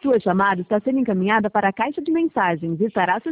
Sua chamada está sendo encaminhada para a caixa de mensagens e estará